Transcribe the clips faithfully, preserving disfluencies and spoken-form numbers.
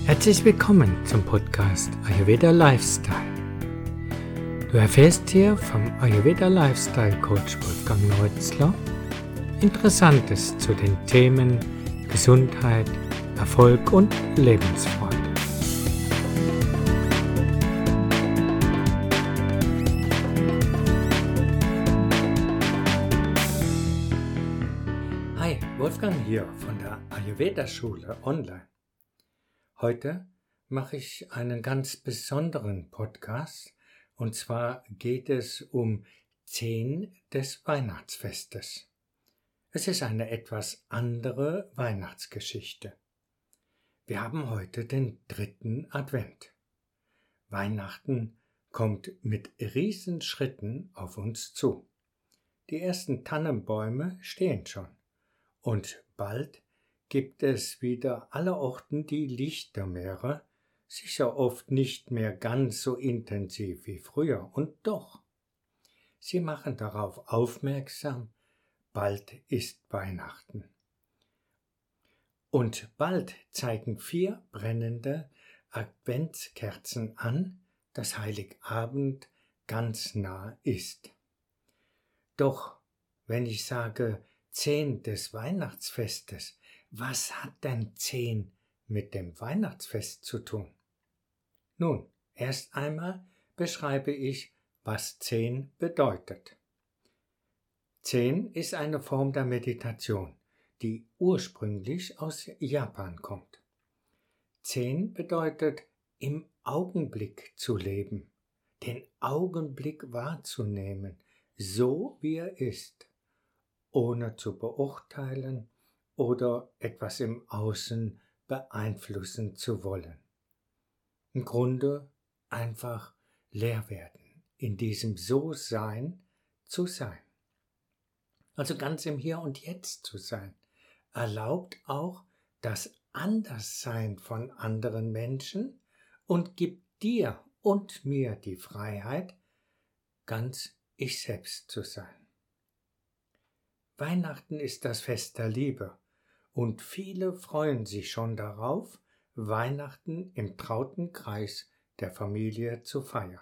Herzlich willkommen zum Podcast Ayurveda Lifestyle. Du erfährst hier vom Ayurveda Lifestyle Coach Wolfgang Neutzler Interessantes zu den Themen Gesundheit, Erfolg und Lebensfreude. Hi, Wolfgang hier von der Ayurveda Schule online. Heute mache ich einen ganz besonderen Podcast, und zwar geht es um zehn des Weihnachtsfestes. Es ist eine etwas andere Weihnachtsgeschichte. Wir haben heute den dritten Advent. Weihnachten kommt mit Riesenschritten auf uns zu. Die ersten Tannenbäume stehen schon und bald gibt es wieder allerorten die Lichtermeere, sicher oft nicht mehr ganz so intensiv wie früher, und doch, sie machen darauf aufmerksam, bald ist Weihnachten. Und bald zeigen vier brennende Adventskerzen an, dass Heiligabend ganz nah ist. Doch, wenn ich sage zehn des Weihnachtsfestes, was hat denn zehn mit dem Weihnachtsfest zu tun? Nun, erst einmal beschreibe ich, was zehn bedeutet. Zehn ist eine Form der Meditation, die ursprünglich aus Japan kommt. Zehn bedeutet, im Augenblick zu leben, den Augenblick wahrzunehmen, so wie er ist, ohne zu beurteilen oder etwas im Außen beeinflussen zu wollen. Im Grunde einfach leer werden, in diesem So-Sein zu sein. Also ganz im Hier und Jetzt zu sein, erlaubt auch das Anderssein von anderen Menschen und gibt dir und mir die Freiheit, ganz ich selbst zu sein. Weihnachten ist das Fest der Liebe. Und viele freuen sich schon darauf, Weihnachten im trauten Kreis der Familie zu feiern.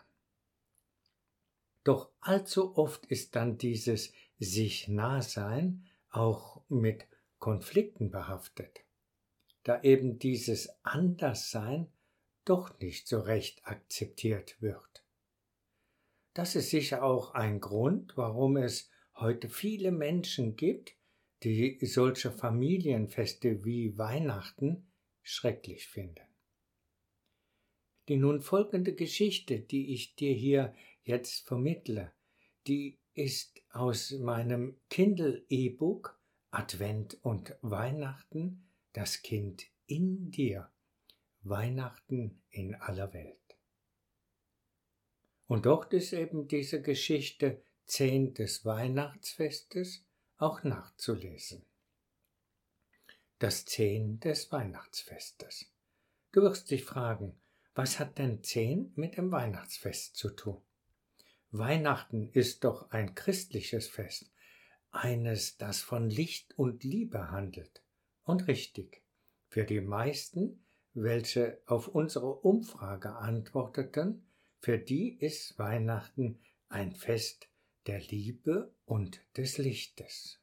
Doch allzu oft ist dann dieses Sich-Nah-Sein auch mit Konflikten behaftet, da eben dieses Anderssein doch nicht so recht akzeptiert wird. Das ist sicher auch ein Grund, warum es heute viele Menschen gibt, die solche Familienfeste wie Weihnachten schrecklich finden. Die nun folgende Geschichte, die ich dir hier jetzt vermittle, die ist aus meinem Kindle-E-Book Advent und Weihnachten, das Kind in dir, Weihnachten in aller Welt. Und dort ist eben diese Geschichte zehn des Weihnachtsfestes auch nachzulesen. Das zehn des Weihnachtsfestes. Du wirst dich fragen, was hat denn zehn mit dem Weihnachtsfest zu tun? Weihnachten ist doch ein christliches Fest, eines, das von Licht und Liebe handelt. Und richtig, für die meisten, welche auf unsere Umfrage antworteten, für die ist Weihnachten ein Fest der Liebe und des Lichtes.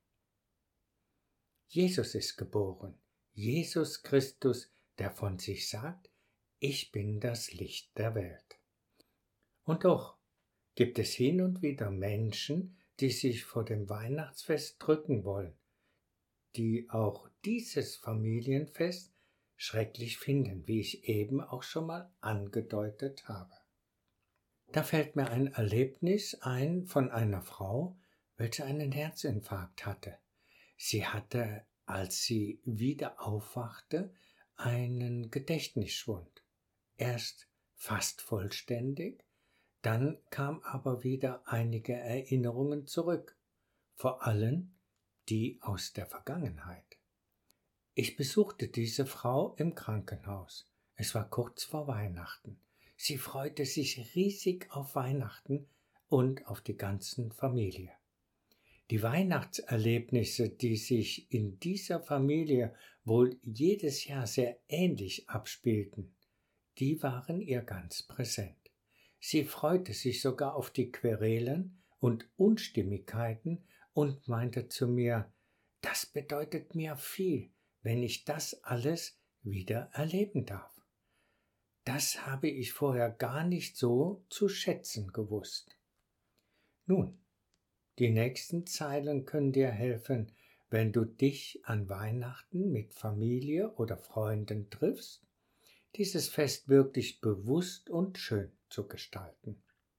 Jesus ist geboren, Jesus Christus, der von sich sagt, ich bin das Licht der Welt. Und doch gibt es hin und wieder Menschen, die sich vor dem Weihnachtsfest drücken wollen, die auch dieses Familienfest schrecklich finden, wie ich eben auch schon mal angedeutet habe. Da fällt mir ein Erlebnis ein von einer Frau, welche einen Herzinfarkt hatte. Sie hatte, als sie wieder aufwachte, einen Gedächtnisschwund. Erst fast vollständig, dann kam aber wieder einige Erinnerungen zurück, vor allem die aus der Vergangenheit. Ich besuchte diese Frau im Krankenhaus. Es war kurz vor Weihnachten. Sie freute sich riesig auf Weihnachten und auf die ganze Familie. Die Weihnachtserlebnisse, die sich in dieser Familie wohl jedes Jahr sehr ähnlich abspielten, die waren ihr ganz präsent. Sie freute sich sogar auf die Querelen und Unstimmigkeiten und meinte zu mir, das bedeutet mir viel, wenn ich das alles wieder erleben darf. Das habe ich vorher gar nicht so zu schätzen gewusst. Nun, die nächsten Zeilen können dir helfen, wenn du dich an Weihnachten mit Familie oder Freunden triffst, dieses Fest wirklich bewusst und schön zu gestalten.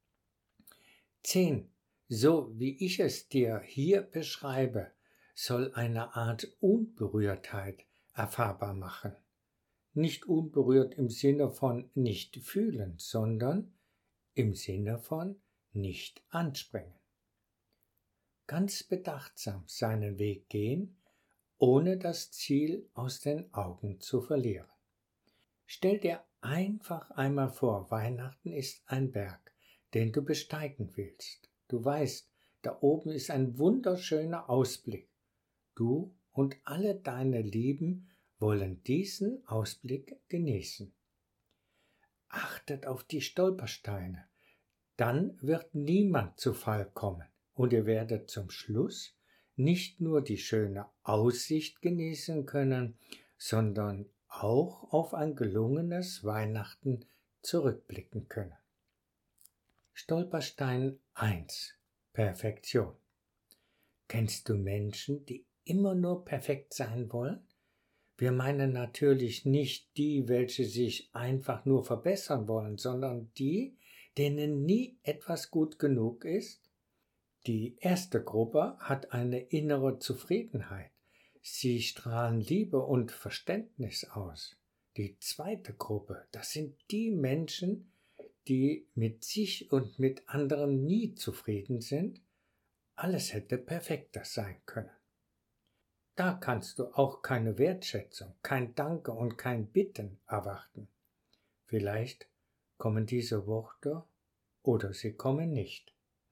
zehn. So wie ich es dir hier beschreibe, soll eine Art Unberührtheit erfahrbar machen. Nicht unberührt im Sinne von nicht fühlen, sondern im Sinne von nicht anspringen. Ganz bedachtsam seinen Weg gehen, ohne das Ziel aus den Augen zu verlieren. Stell dir einfach einmal vor, Weihnachten ist ein Berg, den du besteigen willst. Du weißt, da oben ist ein wunderschöner Ausblick. Du und alle deine Lieben wollen diesen Ausblick genießen. Achtet auf die Stolpersteine, dann wird niemand zu Fall kommen und ihr werdet zum Schluss nicht nur die schöne Aussicht genießen können, sondern auch auf ein gelungenes Weihnachten zurückblicken können. Stolperstein eins. Perfektion. Kennst du Menschen, die immer nur perfekt sein wollen? Wir meinen natürlich nicht die, welche sich einfach nur verbessern wollen, sondern die, denen nie etwas gut genug ist. Die erste Gruppe hat eine innere Zufriedenheit. Sie strahlen Liebe und Verständnis aus. Die zweite Gruppe, das sind die Menschen, die mit sich und mit anderen nie zufrieden sind. Alles hätte perfekter sein können. Da kannst du auch keine Wertschätzung, kein Danke und kein Bitten erwarten. Vielleicht kommen diese Worte oder sie kommen nicht.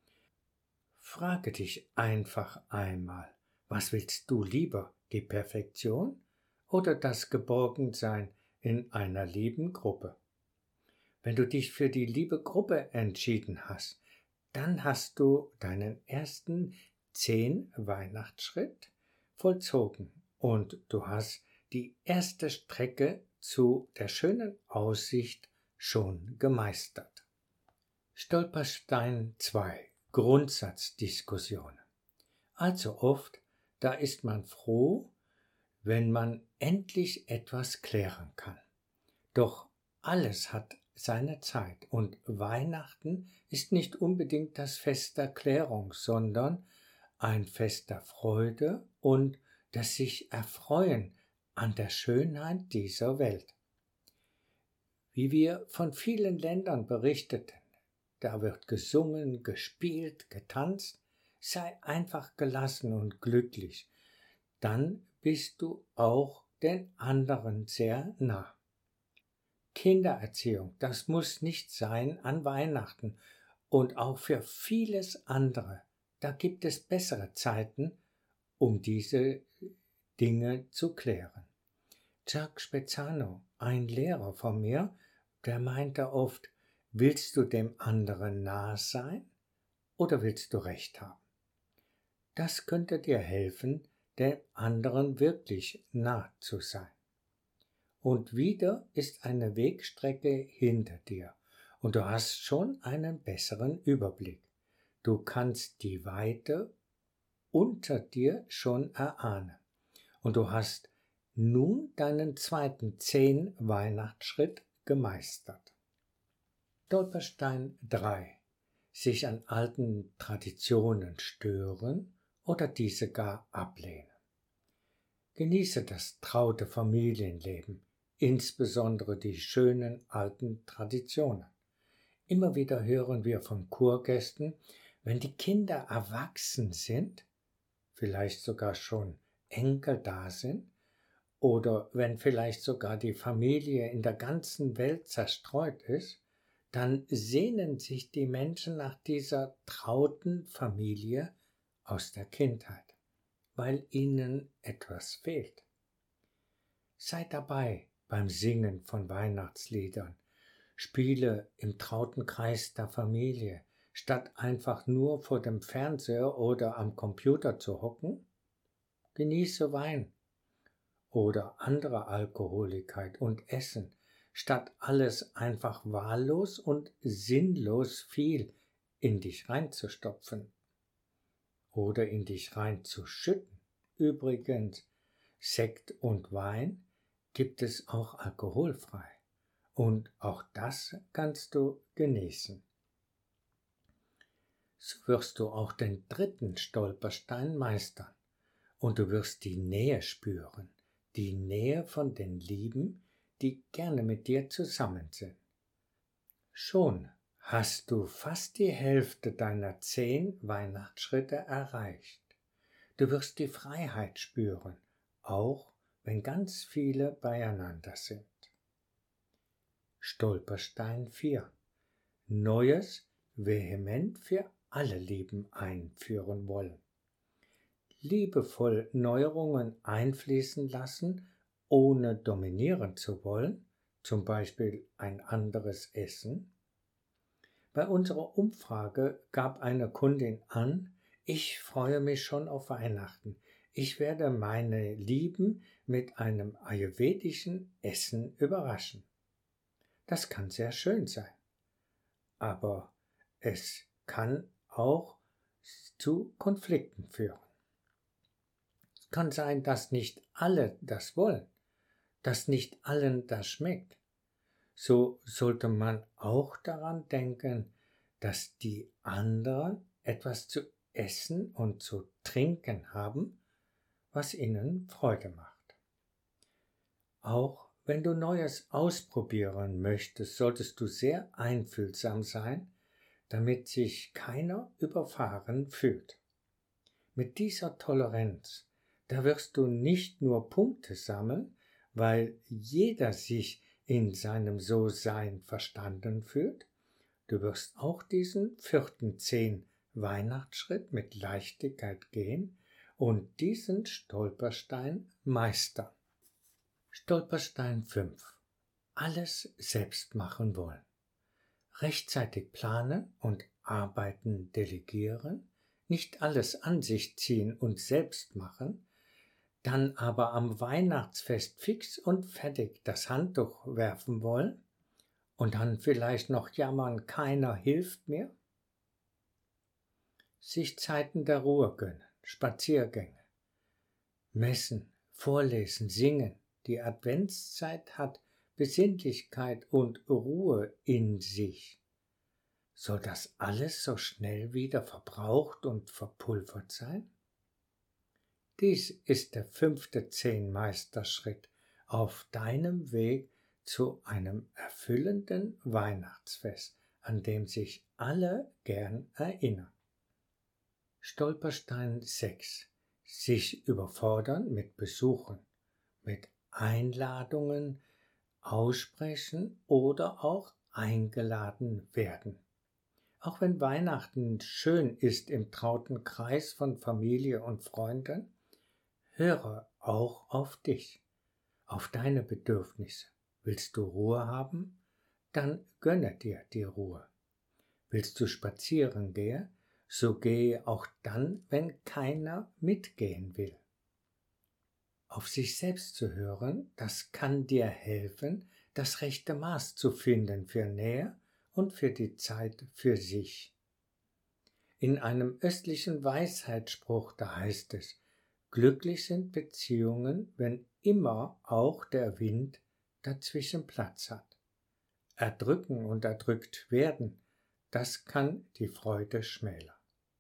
Frage dich einfach einmal, was willst du lieber, die Perfektion oder das Geborgensein in einer lieben Gruppe? Wenn du dich für die liebe Gruppe entschieden hast, dann hast du deinen ersten zehn Weihnachtsschritt vollzogen und du hast die erste Strecke zu der schönen Aussicht schon gemeistert. Stolperstein zwei. Grundsatzdiskussionen. Allzu oft, da ist man froh, wenn man endlich etwas klären kann. Doch alles hat seine Zeit und Weihnachten ist nicht unbedingt das Fest der Klärung, sondern ein Fest der Freude und des sich erfreuen an der Schönheit dieser Welt. Wie wir von vielen Ländern berichteten, da wird gesungen, gespielt, getanzt, sei einfach gelassen und glücklich, dann bist du auch den anderen sehr nah. Kindererziehung, das muss nicht sein an Weihnachten und auch für vieles andere. Da gibt es bessere Zeiten, um diese Dinge zu klären. Jacques Spezzano, ein Lehrer von mir, der meinte oft, willst du dem anderen nah sein oder willst du Recht haben? Das könnte dir helfen, dem anderen wirklich nah zu sein. Und wieder ist eine Wegstrecke hinter dir und du hast schon einen besseren Überblick. Du kannst die Weite unter dir schon erahnen und du hast nun deinen zweiten zehn Weihnachtsschritt gemeistert. Stolperstein drei. Sich an alten Traditionen stören oder diese gar ablehnen. Genieße das traute Familienleben, insbesondere die schönen alten Traditionen. Immer wieder hören wir von Kurgästen, wenn die Kinder erwachsen sind, vielleicht sogar schon Enkel da sind, oder wenn vielleicht sogar die Familie in der ganzen Welt zerstreut ist, dann sehnen sich die Menschen nach dieser trauten Familie aus der Kindheit, weil ihnen etwas fehlt. Sei dabei beim Singen von Weihnachtsliedern. Spiele im trauten Kreis der Familie, statt einfach nur vor dem Fernseher oder am Computer zu hocken. Genieße Wein oder andere Alkoholigkeit und Essen, statt alles einfach wahllos und sinnlos viel in dich reinzustopfen oder in dich reinzuschütten. Übrigens, Sekt und Wein gibt es auch alkoholfrei und auch das kannst du genießen. So wirst du auch den dritten Stolperstein meistern und du wirst die Nähe spüren, die Nähe von den Lieben, die gerne mit dir zusammen sind. Schon hast du fast die Hälfte deiner zehn Weihnachtsschritte erreicht. Du wirst die Freiheit spüren, auch wenn ganz viele beieinander sind. Stolperstein vier. Neues vehement für alle Lieben einführen wollen. Liebevoll Neuerungen einfließen lassen, ohne dominieren zu wollen, zum Beispiel ein anderes Essen. Bei unserer Umfrage gab eine Kundin an, ich freue mich schon auf Weihnachten. Ich werde meine Lieben mit einem ayurvedischen Essen überraschen. Das kann sehr schön sein, aber es kann auch zu Konflikten führen. Es kann sein, dass nicht alle das wollen, dass nicht allen das schmeckt. So sollte man auch daran denken, dass die anderen etwas zu essen und zu trinken haben, was ihnen Freude macht. Auch wenn du Neues ausprobieren möchtest, solltest du sehr einfühlsam sein, damit sich keiner überfahren fühlt. Mit dieser Toleranz, da wirst du nicht nur Punkte sammeln, weil jeder sich in seinem So-Sein verstanden fühlt, du wirst auch diesen vierten zehn Weihnachtsschritt mit Leichtigkeit gehen und diesen Stolperstein meistern. Stolperstein fünf. Alles selbst machen wollen. Rechtzeitig planen und Arbeiten delegieren, nicht alles an sich ziehen und selbst machen, dann aber am Weihnachtsfest fix und fertig das Handtuch werfen wollen und dann vielleicht noch jammern, keiner hilft mir? Sich Zeiten der Ruhe gönnen, Spaziergänge, Messen, Vorlesen, Singen. Die Adventszeit hat Besinnlichkeit und Ruhe in sich. Soll das alles so schnell wieder verbraucht und verpulvert sein? Dies ist der fünfte Zehn-Meister-Schritt auf deinem Weg zu einem erfüllenden Weihnachtsfest, an dem sich alle gern erinnern. Stolperstein sechs. Sich überfordern mit Besuchen, mit Einladungen, aussprechen oder auch eingeladen werden. Auch wenn Weihnachten schön ist im trauten Kreis von Familie und Freunden, höre auch auf dich, auf deine Bedürfnisse. Willst du Ruhe haben? Dann gönne dir die Ruhe. Willst du spazieren gehen? So gehe auch dann, wenn keiner mitgehen will. Auf sich selbst zu hören, das kann dir helfen, das rechte Maß zu finden für Nähe und für die Zeit für sich. In einem östlichen Weisheitsspruch, da heißt es, glücklich sind Beziehungen, wenn immer auch der Wind dazwischen Platz hat. Erdrücken und erdrückt werden, das kann die Freude schmälern.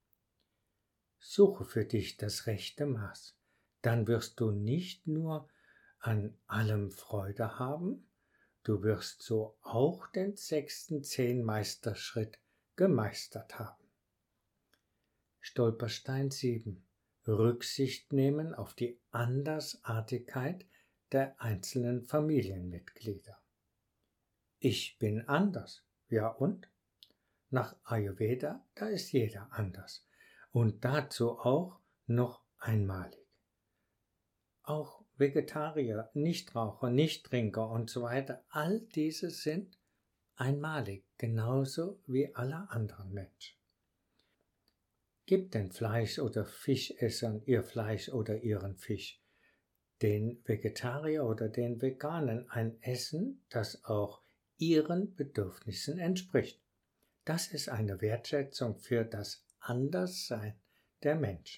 Suche für dich das rechte Maß, dann wirst du nicht nur an allem Freude haben, du wirst so auch den sechsten Zehn-Meister-Schritt gemeistert haben. Stolperstein sieben. Rücksicht nehmen auf die Andersartigkeit der einzelnen Familienmitglieder. Ich bin anders. Ja und? Nach Ayurveda, da ist jeder anders. und dazu auch noch einmalig. Auch Vegetarier, Nichtraucher, Nichttrinker und so weiter, all diese sind einmalig, genauso wie alle anderen Menschen. Gibt den Fleisch- oder Fischessern ihr Fleisch oder ihren Fisch, den Vegetarier oder den Veganern ein Essen, das auch ihren Bedürfnissen entspricht. Das ist eine Wertschätzung für das Anderssein der Menschen.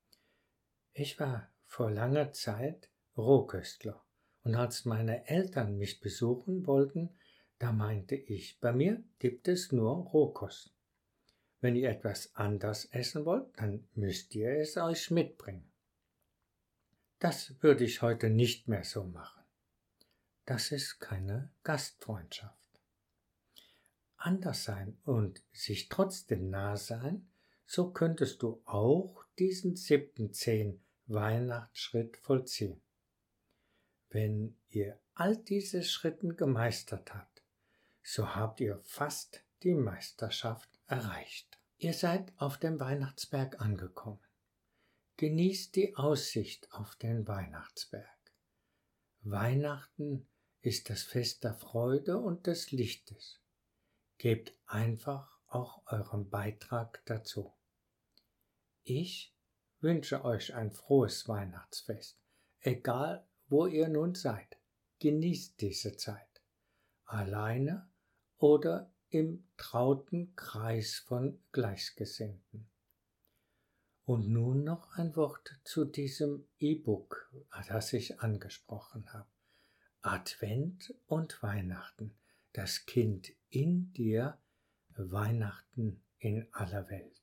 Ich war vor langer Zeit Rohköstler und als meine Eltern mich besuchen wollten, da meinte ich, bei mir gibt es nur Rohkost. Wenn ihr etwas anders essen wollt, dann müsst ihr es euch mitbringen. Das würde ich heute nicht mehr so machen. Das ist keine Gastfreundschaft. Anders sein und sich trotzdem nah sein, so könntest du auch diesen siebten zehn Weihnachtsschritt vollziehen. Wenn ihr all diese Schritten gemeistert habt, so habt ihr fast die Meisterschaft erreicht. Ihr seid auf dem Weihnachtsberg angekommen. Genießt die Aussicht auf den Weihnachtsberg. Weihnachten ist das Fest der Freude und des Lichtes. Gebt einfach auch euren Beitrag dazu. Ich wünsche euch ein frohes Weihnachtsfest, egal wo ihr nun seid. Genießt diese Zeit, alleine oder im trauten Kreis von Gleichgesinnten. Und nun noch ein Wort zu diesem E-Book, das ich angesprochen habe. Advent und Weihnachten, das Kind in dir, Weihnachten in aller Welt.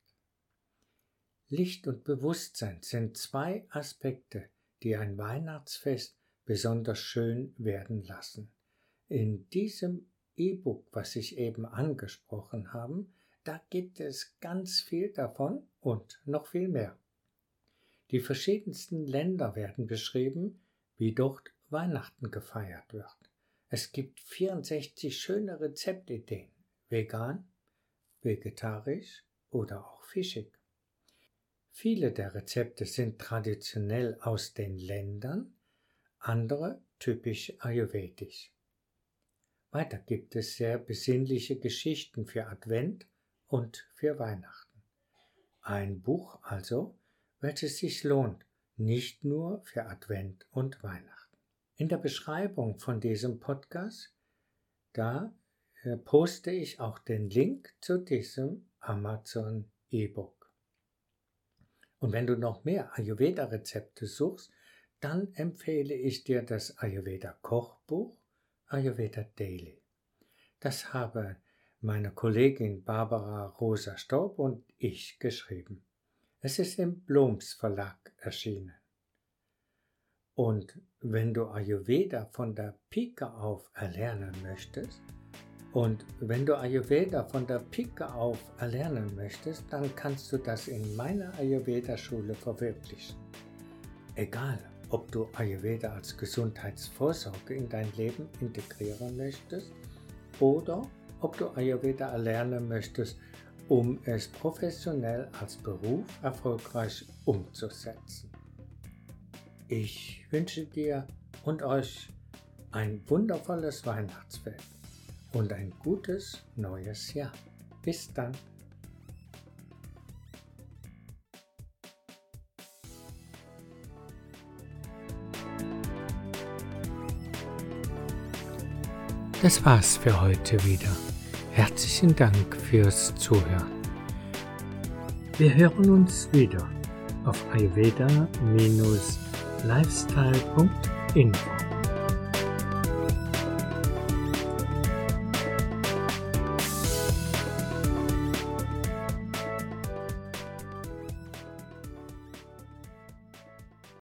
Licht und Bewusstsein sind zwei Aspekte, die ein Weihnachtsfest besonders schön werden lassen. In diesem E-Book, was ich eben angesprochen habe, da gibt es ganz viel davon und noch viel mehr. Die verschiedensten Länder werden beschrieben, wie dort Weihnachten gefeiert wird. Es gibt vierundsechzig schöne Rezeptideen, vegan, vegetarisch oder auch fischig. Viele der Rezepte sind traditionell aus den Ländern, andere typisch ayurvedisch. Weiter gibt es sehr besinnliche Geschichten für Advent und für Weihnachten. Ein Buch also, welches sich lohnt, nicht nur für Advent und Weihnachten. In der Beschreibung von diesem Podcast, da äh, poste ich auch den Link zu diesem Amazon E-Book. Und wenn du noch mehr Ayurveda-Rezepte suchst, dann empfehle ich dir das Ayurveda-Kochbuch Ayurveda Daily. Das habe meine Kollegin Barbara Rosa Staub und ich geschrieben. Es ist im Bloms Verlag erschienen. Und wenn du Ayurveda von der Pike auf erlernen möchtest, und wenn du Ayurveda von der Pike auf erlernen möchtest, dann kannst du das in meiner Ayurveda-Schule verwirklichen. Egal, ob du Ayurveda als Gesundheitsvorsorge in dein Leben integrieren möchtest oder ob du Ayurveda erlernen möchtest, um es professionell als Beruf erfolgreich umzusetzen. Ich wünsche dir und euch ein wundervolles Weihnachtsfest und ein gutes neues Jahr. Bis dann. Das war's für heute wieder. Herzlichen Dank fürs Zuhören. Wir hören uns wieder auf ayurveda Bindestrich lifestyle Punkt info.